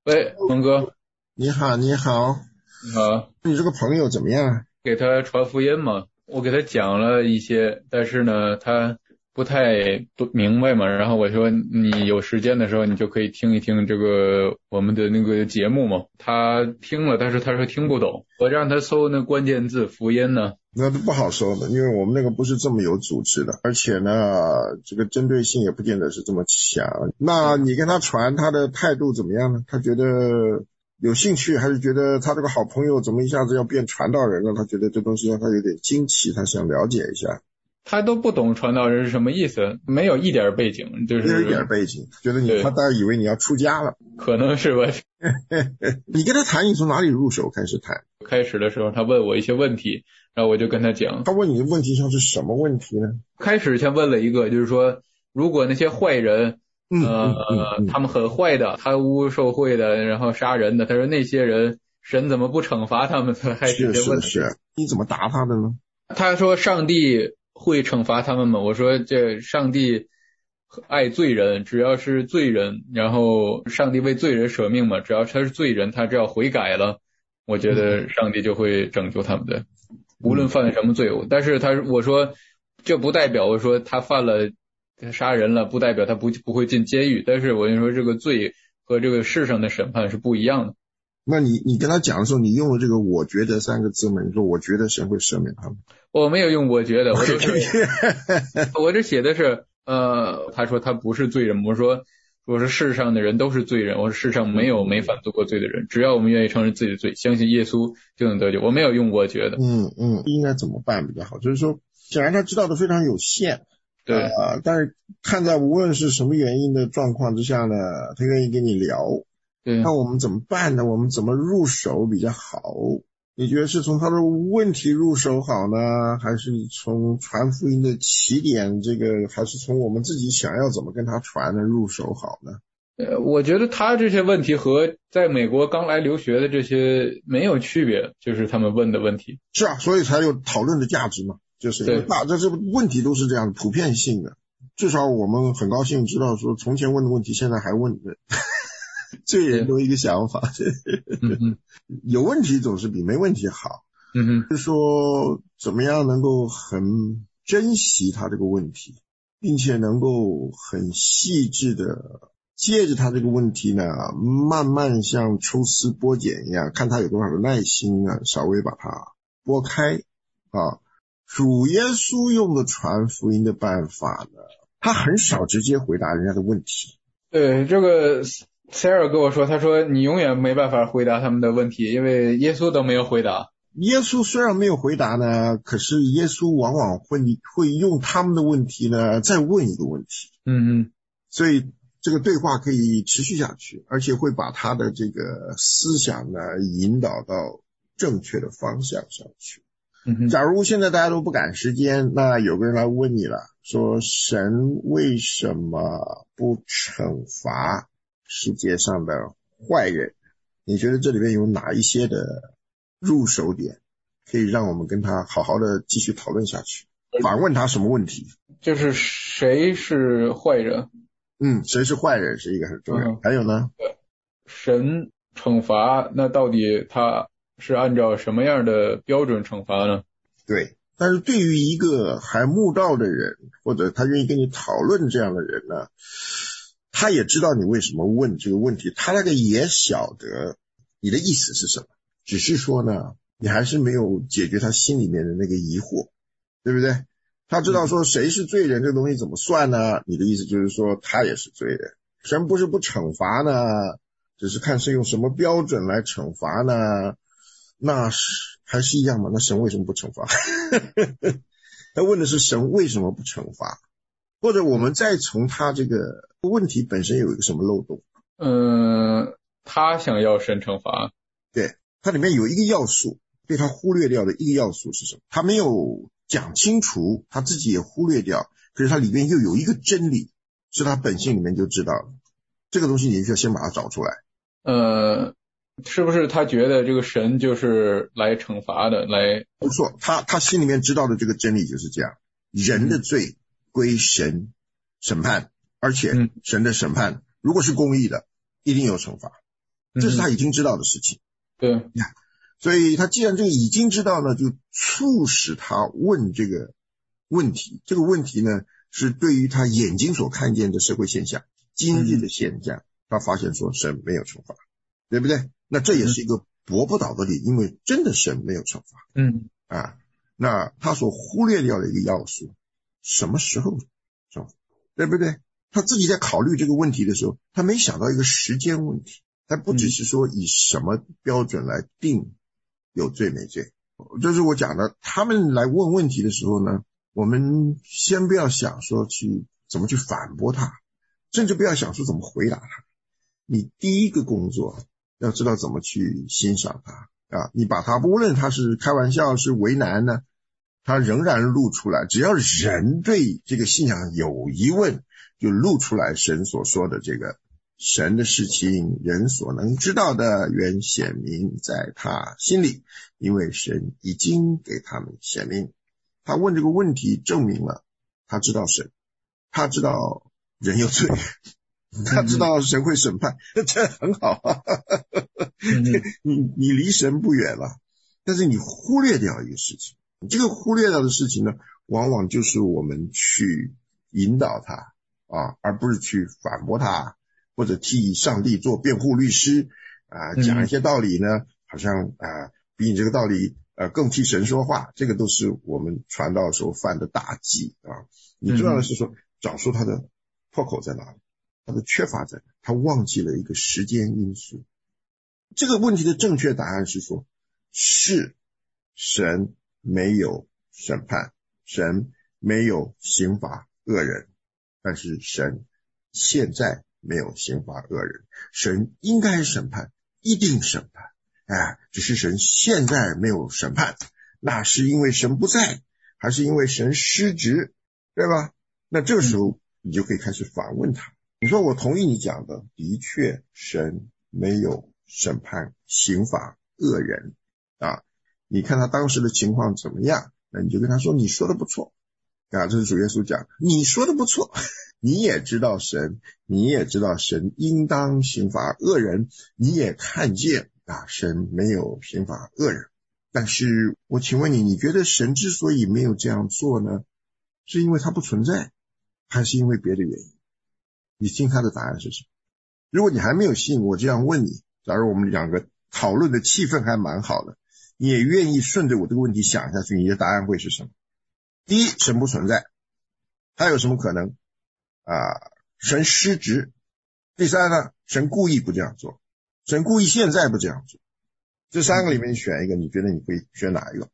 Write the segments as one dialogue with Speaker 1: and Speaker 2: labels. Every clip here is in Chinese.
Speaker 1: 喂，龙哥，
Speaker 2: 你好，你好，
Speaker 1: 你好。
Speaker 2: 你这个朋友怎么样？
Speaker 1: 给他传福音嘛，我给他讲了一些，但是呢，他不太不明白嘛。然后我说，你有时间的时候，你就可以听一听这个我们的那个节目嘛。他听了，但是他说听不懂。我让他搜那关键字福音呢。
Speaker 2: 那都不好说的，因为我们那个不是这么有组织的，而且呢，这个针对性也不见得是这么强。那你跟他传，他的态度怎么样呢？他觉得有兴趣，还是觉得他这个好朋友怎么一下子要变传道人了？他觉得这东西让他有点惊奇，他想了解一下。
Speaker 1: 他都不懂传道人是什么意思，没有一点背景，就
Speaker 2: 没有一点
Speaker 1: 是
Speaker 2: 背景，觉得他大概以为你要出家了。
Speaker 1: 可能是吧。
Speaker 2: 你跟他谈，你从哪里入手开始谈？
Speaker 1: 开始的时候他问我一些问题，然后我就跟他讲。
Speaker 2: 他问你的问题像是什么问题呢？
Speaker 1: 开始先问了一个，就是说，如果那些坏人，他们很坏的，贪污受贿的，然后杀人的，他说那些人，神怎么不惩罚他们？他还是
Speaker 2: 是，你怎么答他的呢？
Speaker 1: 他说上帝会惩罚他们吗？我说这上帝爱罪人，只要是罪人，然后上帝为罪人舍命嘛，只要他是罪人，他只要悔改了，我觉得上帝就会拯救他们的，无论犯了什么罪。但是我说这不代表我说他犯了杀人了，不代表他不会进监狱。但是我跟你说，这个罪和这个世上的审判是不一样的。
Speaker 2: 那你跟他讲的时候，你用了这个"我觉得"3个字吗？你说我觉得神会赦免他们。
Speaker 1: 我没有用我觉得，我这写的是他说他不是罪人，我说世上的人都是罪人，我说世上没有没犯做过罪的人，只要我们愿意承认自己的罪，相信耶稣就能得救。我没有用我觉得。
Speaker 2: 应该怎么办比较好？就是说，显然他知道的非常有限，
Speaker 1: 对，
Speaker 2: 但是看在无论是什么原因的状况之下呢，他愿意跟你聊。
Speaker 1: 对，
Speaker 2: 那我们怎么办呢？我们怎么入手比较好？你觉得是从他的问题入手好呢，还是从传福音的起点还是从我们自己想要怎么跟他传的入手好呢？
Speaker 1: 我觉得他这些问题和在美国刚来留学的这些没有区别，就是他们问的问题。
Speaker 2: 是啊，所以才有讨论的价值嘛，就是这问题都是这样普遍性的，至少我们很高兴知道说从前问的问题现在还问的。罪人都一个想法，有问题总是比没问题好。就是说怎么样能够很珍惜他这个问题，并且能够很细致的借着他这个问题呢，慢慢像抽丝剥茧一样，看他有多少的耐心呢，稍微把它剥开啊。主耶稣用的传福音的办法呢，他很少直接回答人家的问题。
Speaker 1: 对，这个Sarah 跟我说，他说你永远没办法回答他们的问题，因为耶稣都没有回答。
Speaker 2: 耶稣虽然没有回答呢，可是耶稣往往会用他们的问题呢再问一个问题。所以这个对话可以持续下去，而且会把他的这个思想呢引导到正确的方向上去。假如现在大家都不赶时间，那有个人来问你了，说神为什么不惩罚世界上的坏人？你觉得这里面有哪一些的入手点可以让我们跟他好好的继续讨论下去？反问他什么问题？
Speaker 1: 就是谁是坏人？
Speaker 2: 谁是坏人是一个很重要。还有呢？
Speaker 1: 神惩罚，那到底他是按照什么样的标准惩罚呢？
Speaker 2: 对，但是对于一个还慕道的人，或者他愿意跟你讨论这样的人呢，他也知道你为什么问这个问题，他那个也晓得你的意思是什么，只是说呢，你还是没有解决他心里面的那个疑惑，对不对？他知道说谁是罪人这个东西怎么算呢？你的意思就是说他也是罪人，神不是不惩罚呢，只是看是用什么标准来惩罚呢？那还是一样嘛？那神为什么不惩罚？他问的是神为什么不惩罚，或者我们再从他这个问题本身有一个什么漏洞？
Speaker 1: 他想要神惩罚，
Speaker 2: 对，它里面有一个要素被他忽略掉的一个要素是什么？他没有讲清楚，他自己也忽略掉，可是他里面又有一个真理是他本性里面就知道了，这个东西你就要先把它找出来。
Speaker 1: 是不是他觉得这个神就是来惩罚的？
Speaker 2: 不错，他心里面知道的这个真理就是这样，人的罪归神审判，而且神的审判如果是公义的，一定有惩罚。 这是他已经知道的事情。
Speaker 1: 对，
Speaker 2: 所以他既然这个已经知道呢，就促使他问这个问题。这个问题呢，是对于他眼睛所看见的社会现象、经济的现象，他发现说神没有惩罚，对不对？那这也是一个驳不倒的理，因为真的神没有惩罚。那他所忽略掉的一个要素，什么时候惩罚，对不对？他自己在考虑这个问题的时候，他没想到一个时间问题，他不只是说以什么标准来定有罪没罪。这是我讲的，他们来问问题的时候呢，我们先不要想说怎么去反驳他，甚至不要想说怎么回答他。你第一个工作要知道怎么去欣赏他你把他无论他是开玩笑是为难呢，他仍然露出来。只要人对这个信仰有疑问，就露出来神所说的这个神的事情，人所能知道的原显明在他心里，因为神已经给他们显明。他问这个问题证明了他知道神，他知道人有罪，他知道神会审判，这很好你离神不远了，但是你忽略掉一个事情，这个忽略掉的事情呢，往往就是我们去引导他而不是去反驳他，或者替上帝做辩护律师讲一些道理呢，好像比你这个道理更替神说话。这个都是我们传道的时候犯的大忌你重要的是说找出他的破口在哪里，他的缺乏在哪，他忘记了一个时间因素。这个问题的正确答案是说，是神没有审判，神没有刑罚恶人，但是神现在没有刑罚恶人，神应该审判，一定审判只是神现在没有审判，那是因为神不在，还是因为神失职，对吧？那这个时候你就可以开始反问他，你说我同意你讲的，的确神没有审判刑罚恶人你看他当时的情况怎么样，那你就跟他说你说的不错这是主耶稣讲，你说的不错，你也知道神应当刑罚恶人，你也看见神没有刑罚恶人，但是我请问你，你觉得神之所以没有这样做呢，是因为他不存在，还是因为别的原因？你听他的答案是什么？如果你还没有信，我这样问你，假如我们两个讨论的气氛还蛮好的，你也愿意顺着我这个问题想下去，你的答案会是什么？第一，神不存在，还有什么可能神失职。第三呢，神故意不这样做，神故意现在不这样做。这三个里面你选一个，你觉得你会选哪一个？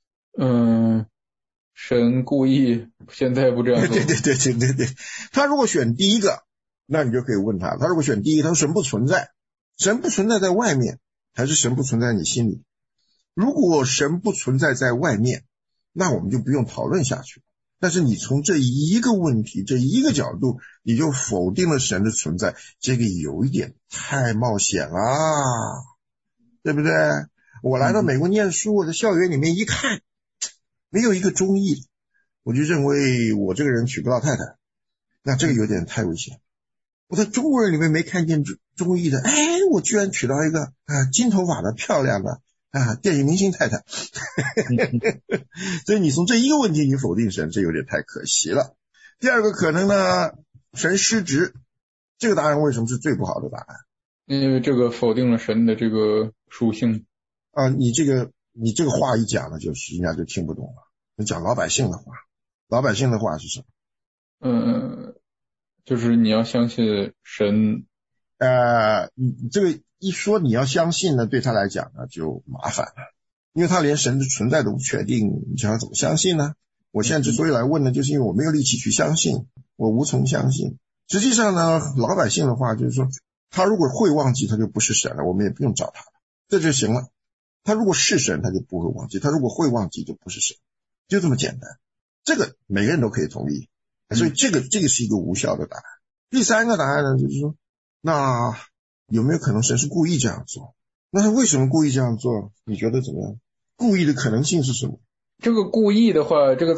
Speaker 1: 神故意现在不这样做。
Speaker 2: 对，他如果选第一个，那你就可以问他，他如果选第一个，他说神不存在，神不存在在外面，还是神不存在你心里？如果神不存在在外面，那我们就不用讨论下去。但是你从这一个问题，这一个角度，你就否定了神的存在，这个有一点太冒险啦，对不对？我来到美国念书，我在校园里面一看，没有一个中裔，我就认为我这个人娶不到太太，那这个有点太危险。我在中国人里面没看见中裔的，我居然娶到一个金头发的漂亮的电影明星太太所以你从这一个问题你否定神，这有点太可惜了。第二个可能呢，神失职，这个答案为什么是最不好的答案？
Speaker 1: 因为这个否定了神的这个属性
Speaker 2: 你这个话一讲了，就是人家就听不懂了。你讲老百姓的话，老百姓的话是什么？
Speaker 1: 就是你要相信神。
Speaker 2: 你这个一说你要相信呢，对他来讲呢就麻烦了，因为他连神的存在都不确定，你想要怎么相信呢？我现在之所以来问呢，就是因为我没有力气去相信，我无从相信。实际上呢，老百姓的话就是说，他如果会忘记，他就不是神了，我们也不用找他了，这就行了。他如果是神，他就不会忘记；他如果会忘记，就不是神，就这么简单。这个每个人都可以同意，所以这个是一个无效的答案。第三个答案呢，就是说，那有没有可能神是故意这样做？那他为什么故意这样做？你觉得怎么样？故意的可能性是什么？
Speaker 1: 这个故意的话，这个在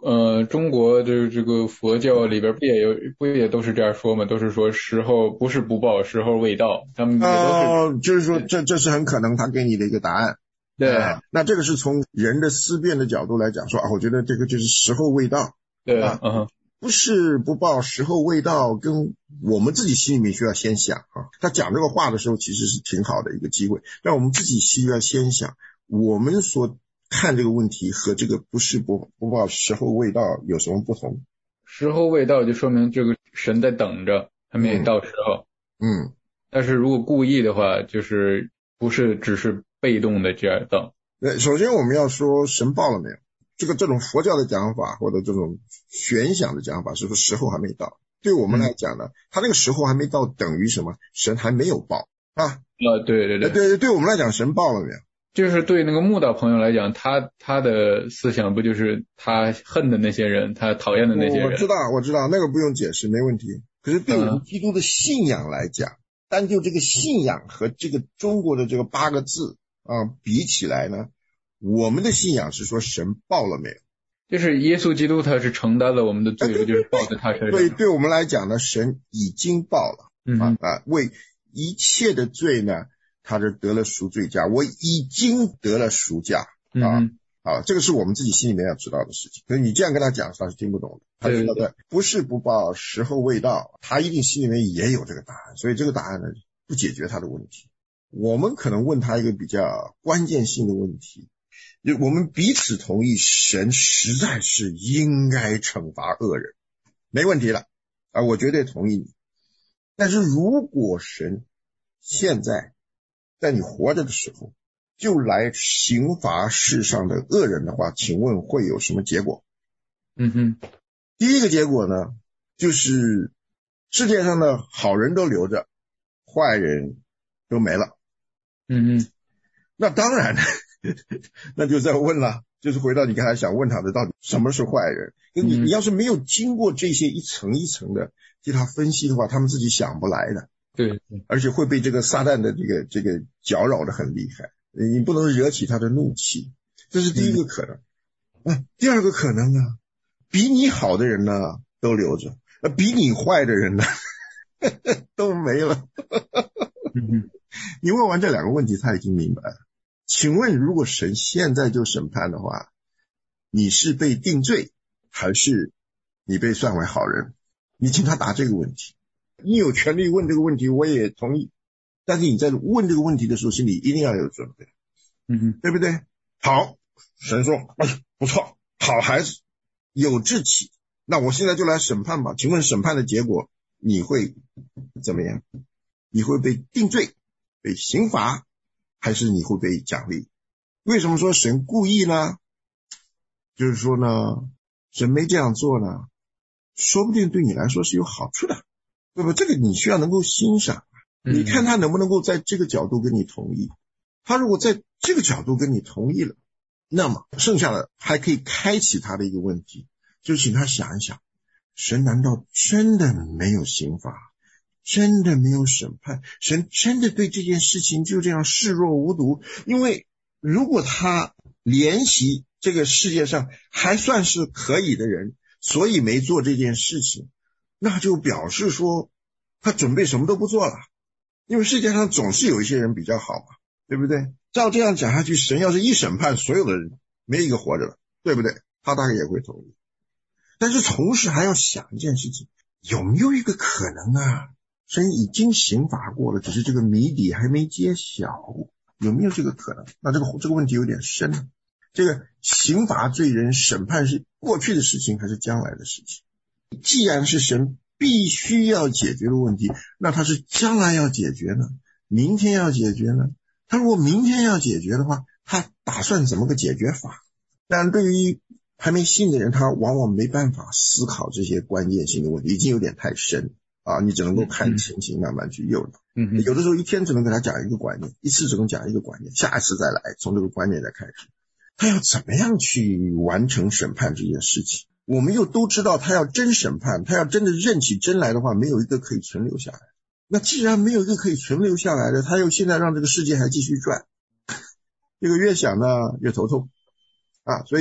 Speaker 1: 中国的这个佛教里边不也都是这样说吗？都是说时候不是不报，时候未到，他们也都是。
Speaker 2: 就是说这是很可能他给你的一个答案。
Speaker 1: 对，
Speaker 2: 那这个是从人的思辨的角度来讲说我觉得这个就是时候未到。
Speaker 1: 对，
Speaker 2: 不是不报，时候未到，跟我们自己心里面需要先想他讲这个话的时候其实是挺好的一个机会，但我们自己需要先想，我们所看这个问题和这个不是不报，时候未到有什么不同？
Speaker 1: 时候未到就说明这个神在等着，还没到时候。但是如果故意的话，就是不是只是被动的这样等。
Speaker 2: 首先我们要说神报了没有，这种佛教的讲法或者这种玄想的讲法是说时候还没到，对我们来讲呢，他那个时候还没到等于什么？神还没有报对我们来讲神报了没有？
Speaker 1: 就是对那个慕道朋友来讲，他的思想不就是他恨的那些人，他讨厌的那些人？
Speaker 2: 我知道那个不用解释，没问题。可是对我们基督的信仰来讲，单就这个信仰和这个中国的这个8个字比起来呢，我们的信仰是说神报了没有？
Speaker 1: 就是耶稣基督他是承担了我们的罪，就是报在他身上。
Speaker 2: 对我们来讲呢，神已经报了为一切的罪呢，他是得了赎罪价，我已经得了赎价这个是我们自己心里面要知道的事情。可是你这样跟他讲，他是听不懂的。他知道的不是不报，时候未到，他一定心里面也有这个答案，所以这个答案呢不解决他的问题。我们可能问他一个比较关键性的问题，我们彼此同意神实在是应该惩罚恶人，没问题了我绝对同意你。但是如果神现在你活着的时候就来刑罚世上的恶人的话，请问会有什么结果？第一个结果呢，就是世界上的好人都留着，坏人都没了。那当然那就再问了，就是回到你刚才想问他的，到底什么是坏人？你要是没有经过这些一层一层的替他分析的话，他们自己想不来的。
Speaker 1: 对，
Speaker 2: 而且会被这个撒旦的这个搅扰的很厉害，你不能惹起他的怒气，这是第一个可能。第二个可能呢，比你好的人呢都留着，比你坏的人呢都没了。你问完这两个问题，他已经明白了。请问如果神现在就审判的话，你是被定罪还是你被算为好人？你请他答这个问题。你有权利问这个问题，我也同意，但是你在问这个问题的时候心里一定要有准备。对不对？好，神说不错，好孩子，有志气，那我现在就来审判吧。请问审判的结果你会怎么样？你会被定罪，被刑罚，还是你会被奖励？为什么说神故意呢？就是说呢，神没这样做呢，说不定对你来说是有好处的，对吧？这个你需要能够欣赏，你看他能不能够在这个角度跟你同意。他如果在这个角度跟你同意了，那么剩下的还可以开启他的一个问题，就请他想一想，神难道真的没有刑罚，真的没有审判，神真的对这件事情就这样视若无睹？因为如果他怜惜这个世界上还算是可以的人，所以没做这件事情，那就表示说他准备什么都不做了。因为世界上总是有一些人比较好嘛，对不对？照这样讲下去，神要是一审判所有的人，没一个活着了，对不对？他大概也会同意。但是同时还要想一件事情，有没有一个可能啊，神已经刑罚过了，只是这个谜底还没揭晓，有没有这个可能？那这个问题有点深。这个刑罚罪人审判是过去的事情还是将来的事情？既然是神必须要解决的问题，那他是将来要解决呢，明天要解决呢？他如果明天要解决的话，他打算怎么个解决法？但对于还没信的人，他往往没办法思考这些关键性的问题，已经有点太深你只能够看情形慢慢去诱导。有的时候一天只能给他讲一个观念，一次只能讲一个观念，下一次再来从这个观念再开始。他要怎么样去完成审判这件事情？我们又都知道，他要真审判，他要真的认起真来的话，没有一个可以存留下来。那既然没有一个可以存留下来的，他又现在让这个世界还继续转，这个越想呢越头痛所以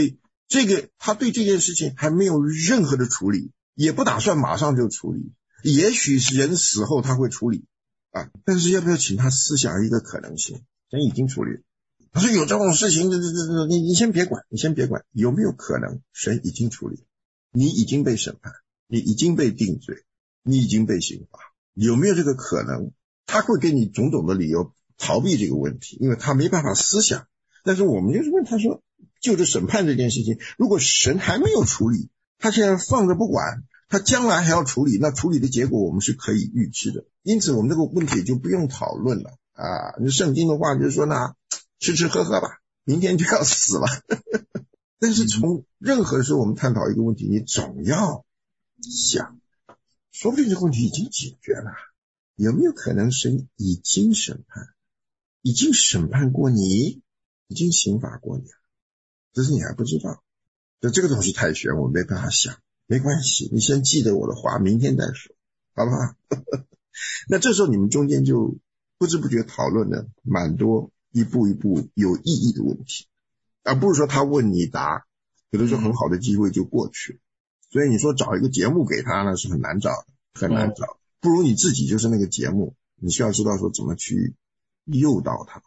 Speaker 2: 他对这件事情还没有任何的处理，也不打算马上就处理，也许人死后他会处理啊，但是要不要请他思想一个可能性？神已经处理了，他说有这种事情，你先别管，有没有可能神已经处理，你已经被审判，你已经被定罪，你已经被刑罚，有没有这个可能？他会给你种种的理由逃避这个问题，因为他没办法思想。但是我们就是问他说，就着审判这件事情，如果神还没有处理，他现在放着不管，他将来还要处理，那处理的结果我们是可以预知的，因此我们这个问题就不用讨论了啊。圣经的话就是说呢，吃吃喝喝吧，明天就要死了但是从任何时候我们探讨一个问题，你总要想，说不定这个问题已经解决了，有没有可能神已经审判过你，已经刑罚过你了，只是你还不知道。这个东西太玄，我没办法想，没关系，你先记得我的话，明天再说，好不好那这时候你们中间就不知不觉讨论了蛮多一步一步有意义的问题，而不是说他问你答，有的时候很好的机会就过去了。所以你说找一个节目给他呢，是很难找的，不如你自己就是那个节目，你需要知道说怎么去诱导他。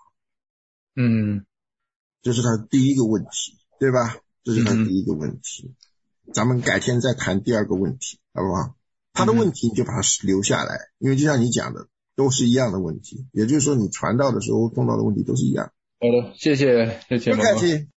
Speaker 2: 这是他第一个问题，对吧？这是他第一个问题。咱们改天再谈第二个问题，好不好？他的问题你就把它留下来，因为就像你讲的，都是一样的问题，也就是说你传道的时候碰到的问题都是一样。
Speaker 1: 好的，谢谢
Speaker 2: 不客气。